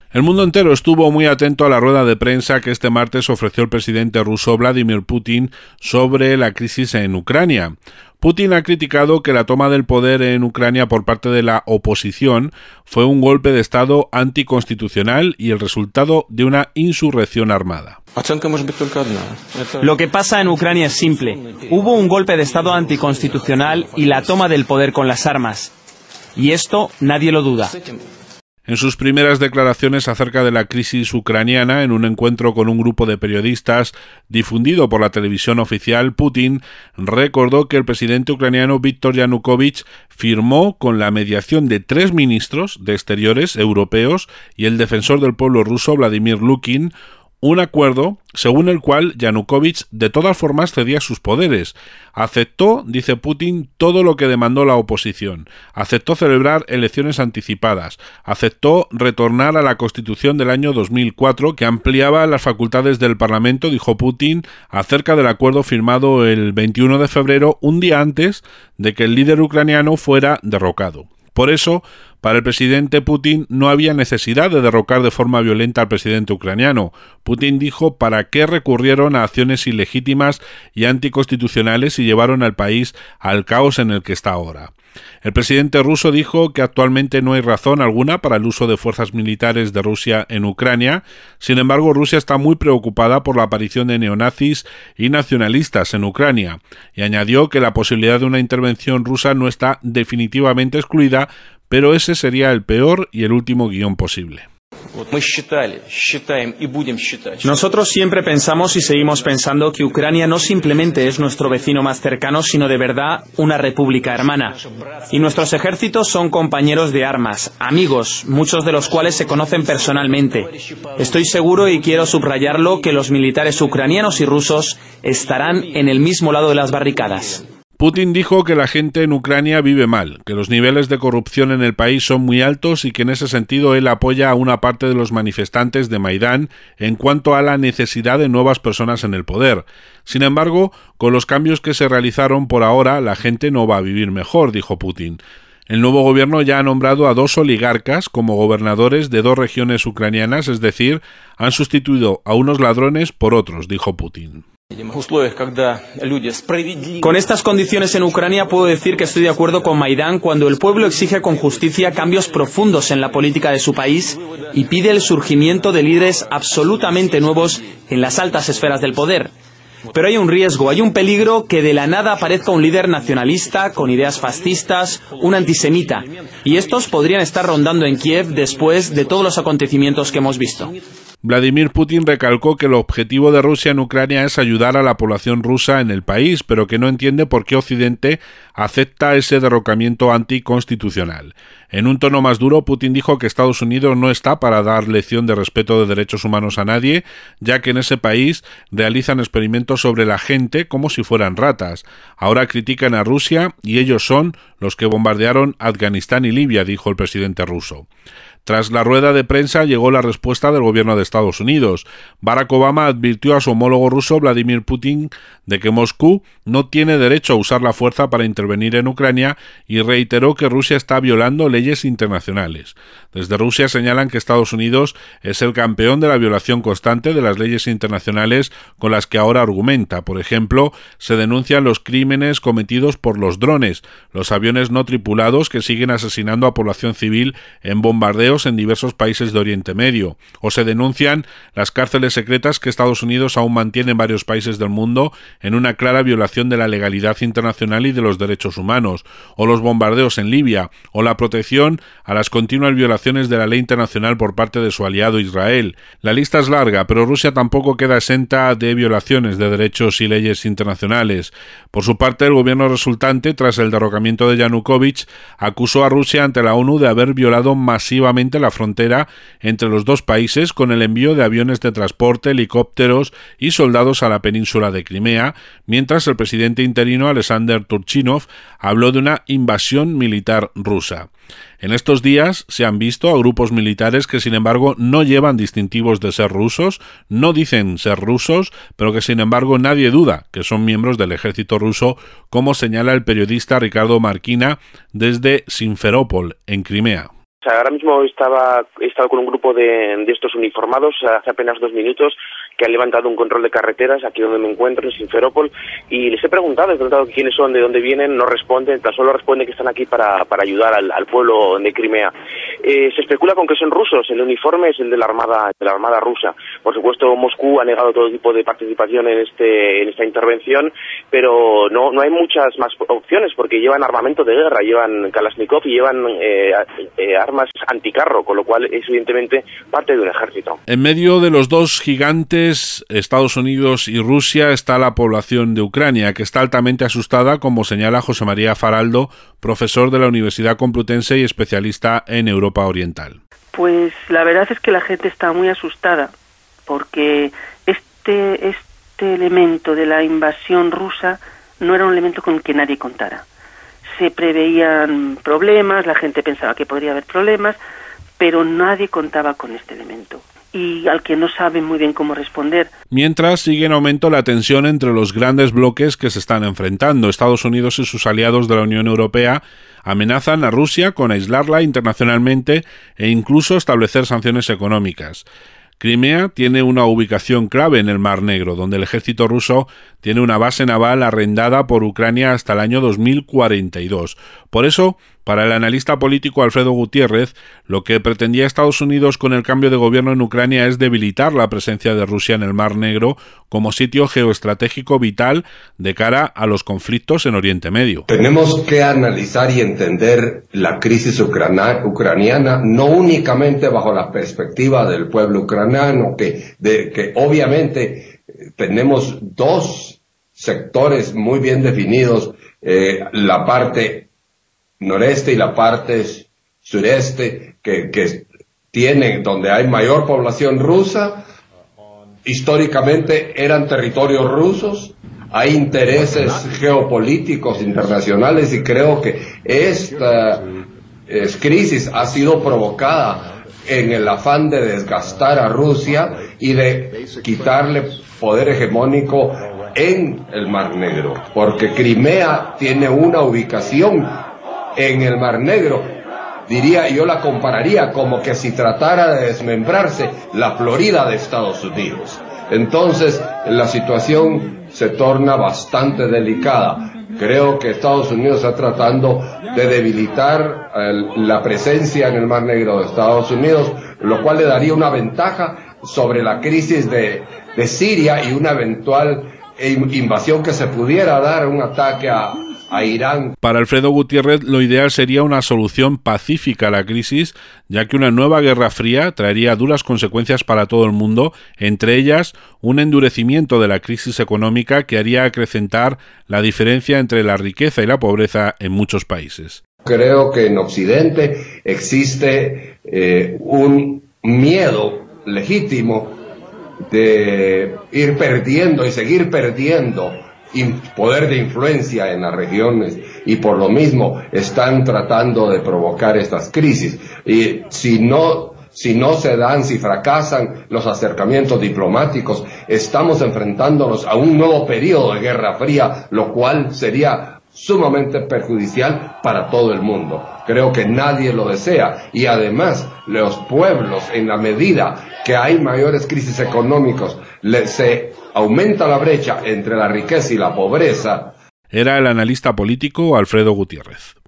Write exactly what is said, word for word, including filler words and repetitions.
El mundo entero estuvo muy atento a la rueda de prensa que este martes ofreció el presidente ruso Vladimir Putin sobre la crisis en Ucrania. Putin ha criticado que la toma del poder en Ucrania por parte de la oposición fue un golpe de Estado anticonstitucional y el resultado de una insurrección armada. Lo que pasa en Ucrania es simple. Hubo un golpe de Estado anticonstitucional y la toma del poder con las armas. Y esto nadie lo duda. En sus primeras declaraciones acerca de la crisis ucraniana, en un encuentro con un grupo de periodistas difundido por la televisión oficial, Putin recordó que el presidente ucraniano Víktor Yanukovych firmó con la mediación de tres ministros de Exteriores europeos y el defensor del pueblo ruso Vladimir Lukin un acuerdo según el cual Yanukovych de todas formas cedía sus poderes. Aceptó, dice Putin, todo lo que demandó la oposición. Aceptó celebrar elecciones anticipadas. Aceptó retornar a la Constitución del año dos mil cuatro, que ampliaba las facultades del Parlamento, dijo Putin, acerca del acuerdo firmado el veintiuno de febrero, un día antes de que el líder ucraniano fuera derrocado. Por eso, para el presidente Putin no había necesidad de derrocar de forma violenta al presidente ucraniano. Putin dijo para qué recurrieron a acciones ilegítimas y anticonstitucionales y llevaron al país al caos en el que está ahora. El presidente ruso dijo que actualmente no hay razón alguna para el uso de fuerzas militares de Rusia en Ucrania. Sin embargo, Rusia está muy preocupada por la aparición de neonazis y nacionalistas en Ucrania, y añadió que la posibilidad de una intervención rusa no está definitivamente excluida, pero ese sería el peor y el último guión posible. Nosotros siempre pensamos y seguimos pensando que Ucrania no simplemente es nuestro vecino más cercano, sino de verdad una república hermana. Y nuestros ejércitos son compañeros de armas, amigos, muchos de los cuales se conocen personalmente. Estoy seguro, y quiero subrayarlo, que los militares ucranianos y rusos estarán en el mismo lado de las barricadas. Putin dijo que la gente en Ucrania vive mal, que los niveles de corrupción en el país son muy altos y que en ese sentido él apoya a una parte de los manifestantes de Maidán en cuanto a la necesidad de nuevas personas en el poder. Sin embargo, con los cambios que se realizaron por ahora, la gente no va a vivir mejor, dijo Putin. El nuevo gobierno ya ha nombrado a dos oligarcas como gobernadores de dos regiones ucranianas, es decir, han sustituido a unos ladrones por otros, dijo Putin. Con estas condiciones en Ucrania puedo decir que estoy de acuerdo con Maidán cuando el pueblo exige con justicia cambios profundos en la política de su país y pide el surgimiento de líderes absolutamente nuevos en las altas esferas del poder. Pero hay un riesgo, hay un peligro que de la nada aparezca un líder nacionalista con ideas fascistas, un antisemita, y estos podrían estar rondando en Kiev después de todos los acontecimientos que hemos visto. Vladimir Putin recalcó que el objetivo de Rusia en Ucrania es ayudar a la población rusa en el país, pero que no entiende por qué Occidente acepta ese derrocamiento anticonstitucional. En un tono más duro, Putin dijo que Estados Unidos no está para dar lección de respeto de derechos humanos a nadie, ya que en ese país realizan experimentos sobre la gente como si fueran ratas. Ahora critican a Rusia y ellos son los que bombardearon Afganistán y Libia, dijo el presidente ruso. Tras la rueda de prensa llegó la respuesta del gobierno de Estados Unidos. Barack Obama advirtió a su homólogo ruso Vladimir Putin de que Moscú no tiene derecho a usar la fuerza para intervenir en Ucrania y reiteró que Rusia está violando leyes internacionales. Desde Rusia señalan que Estados Unidos es el campeón de la violación constante de las leyes internacionales con las que ahora argumenta. Por ejemplo, se denuncian los crímenes cometidos por los drones, los aviones no tripulados que siguen asesinando a población civil en bombardeos en diversos países de Oriente Medio, o se denuncian las cárceles secretas que Estados Unidos aún mantiene en varios países del mundo en una clara violación de la legalidad internacional y de los derechos humanos, o los bombardeos en Libia, o la protección a las continuas violaciones de la ley internacional por parte de su aliado Israel. La lista es larga, pero Rusia tampoco queda exenta de violaciones de derechos y leyes internacionales. Por su parte, el gobierno resultante, tras el derrocamiento de Yanukovych, acusó a Rusia ante la ONU de haber violado masivamente la frontera entre los dos países con el envío de aviones de transporte, helicópteros y soldados a la península de Crimea, mientras el presidente interino Alexander Turchinov habló de una invasión militar rusa. En estos días se han visto a grupos militares que sin embargo no llevan distintivos de ser rusos, no dicen ser rusos, pero que sin embargo nadie duda que son miembros del ejército ruso, como señala el periodista Ricardo Marquina desde Simferópol, en Crimea. O sea, ahora mismo estaba, he estado con un grupo de, de estos uniformados hace apenas dos minutos que han levantado un control de carreteras aquí donde me encuentro, en Simferópol, y les he preguntado, he preguntado quiénes son, de dónde vienen, no responden, tan solo responden que están aquí para, para ayudar al, al pueblo de Crimea. Eh, se especula con que son rusos, el uniforme es el de la Armada, de la Armada rusa. Por supuesto, Moscú ha negado todo tipo de participación en este, en esta intervención, pero no, no hay muchas más opciones porque llevan armamento de guerra, llevan Kalashnikov y llevan eh, eh, armas anticarro, con lo cual es evidentemente parte de un ejército. En medio de los dos gigantes, Estados Unidos y Rusia, está la población de Ucrania, que está altamente asustada, como señala José María Faraldo, profesor de la Universidad Complutense y especialista en Europa Oriental. Pues la verdad es que la gente está muy asustada, porque este, este elemento de la invasión rusa no era un elemento con el que nadie contara. Se preveían problemas, la gente pensaba que podría haber problemas, pero nadie contaba con este elemento, y al que no saben muy bien cómo responder. Mientras sigue en aumento la tensión entre los grandes bloques que se están enfrentando. Estados Unidos y sus aliados de la Unión Europea amenazan a Rusia con aislarla internacionalmente e incluso establecer sanciones económicas. Crimea tiene una ubicación clave en el Mar Negro, donde el ejército ruso tiene una base naval arrendada por Ucrania hasta el año dos mil cuarenta y dos. Por eso, para el analista político Alfredo Gutiérrez, lo que pretendía Estados Unidos con el cambio de gobierno en Ucrania es debilitar la presencia de Rusia en el Mar Negro como sitio geoestratégico vital de cara a los conflictos en Oriente Medio. Tenemos que analizar y entender la crisis ucrana, ucraniana no únicamente bajo la perspectiva del pueblo ucraniano, que, de, que obviamente tenemos dos sectores muy bien definidos, eh, la parte noreste y la parte sureste, que, que tienen, donde hay mayor población rusa, históricamente eran territorios rusos, hay intereses geopolíticos internacionales, y creo que esta eh, crisis ha sido provocada en el afán de desgastar a Rusia y de quitarle poder hegemónico en el Mar Negro, porque Crimea tiene una ubicación en el Mar Negro, diría, yo la compararía como que si tratara de desmembrarse la Florida de Estados Unidos. Entonces, la situación se torna bastante delicada. Creo que Estados Unidos está tratando de debilitar el, la presencia en el Mar Negro de Estados Unidos, lo cual le daría una ventaja sobre la crisis de, de Siria y una eventual invasión que se pudiera dar, un ataque a a Irán. Para Alfredo Gutiérrez, lo ideal sería una solución pacífica a la crisis, ya que una nueva guerra fría traería duras consecuencias para todo el mundo, entre ellas un endurecimiento de la crisis económica que haría acrecentar la diferencia entre la riqueza y la pobreza en muchos países. Creo que en Occidente existe eh, un miedo legítimo de ir perdiendo y seguir perdiendo poder de influencia en las regiones, y por lo mismo están tratando de provocar estas crisis. Y si no, si no se dan, si fracasan los acercamientos diplomáticos, estamos enfrentándonos a un nuevo periodo de Guerra Fría, lo cual sería sumamente perjudicial para todo el mundo. Creo que nadie lo desea, y además los pueblos, en la medida que hay mayores crisis económicas, le, se aumenta la brecha entre la riqueza y la pobreza. Era el analista político Alfredo Gutiérrez.